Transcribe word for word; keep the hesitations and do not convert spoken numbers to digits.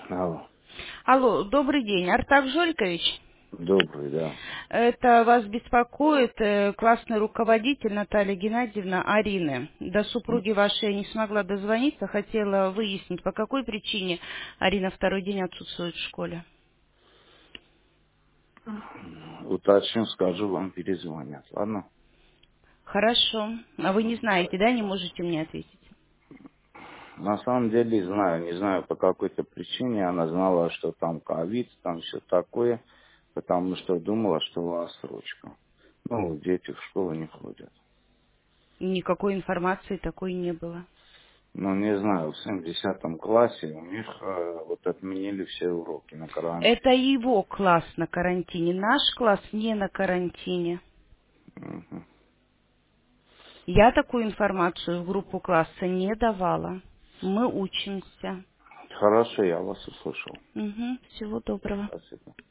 Алло. Алло, добрый день, Артак Жолькович. Добрый, да. Это вас беспокоит э, классный руководитель Наталья Геннадьевна Арины. До М. супруги вашей я не смогла дозвониться, хотела выяснить, по какой причине Арина второй день отсутствует в школе. Уточню, скажу, вам перезвонят. Ладно? Хорошо. А вы не знаете, да, не можете мне ответить? На самом деле знаю, не знаю по какой-то причине. Она знала, что там ковид, там все такое, потому что думала, что у вас срочка. Ну, дети в школу не ходят. Никакой информации такой не было. Ну, не знаю, в семидесятом классе у них э, вот отменили все уроки на Это карантин. его класс на карантине, наш класс не на карантине. Мгм. Я такую информацию в группу класса не давала. Мы учимся. Хорошо, я вас услышал. Угу, всего доброго. Спасибо.